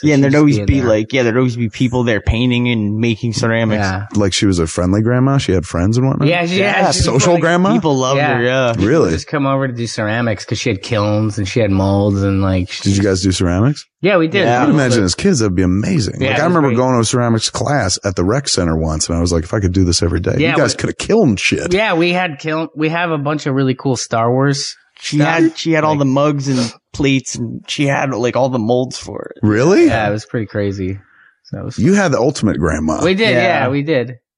Yeah, and there'd always be there. there'd always be people there painting and making ceramics. Yeah. Like she was a friendly grandma. She had friends and whatnot. Yeah, social grandma. People loved her. Yeah, really. Just come over to do ceramics because she had kilns and she had molds and like. Did you guys do ceramics? Yeah, we did. I would imagine as kids that'd be amazing. Yeah, like I remember going to a ceramics class at the rec center once, and I was like, if I could do this every day, you guys could have kiln shit. Yeah, we have a bunch of really cool Star Wars. She had all the mugs and plates, and she had like all the molds for it. Really? Yeah, it was pretty crazy. So you had the ultimate grandma. We did, yeah, we did.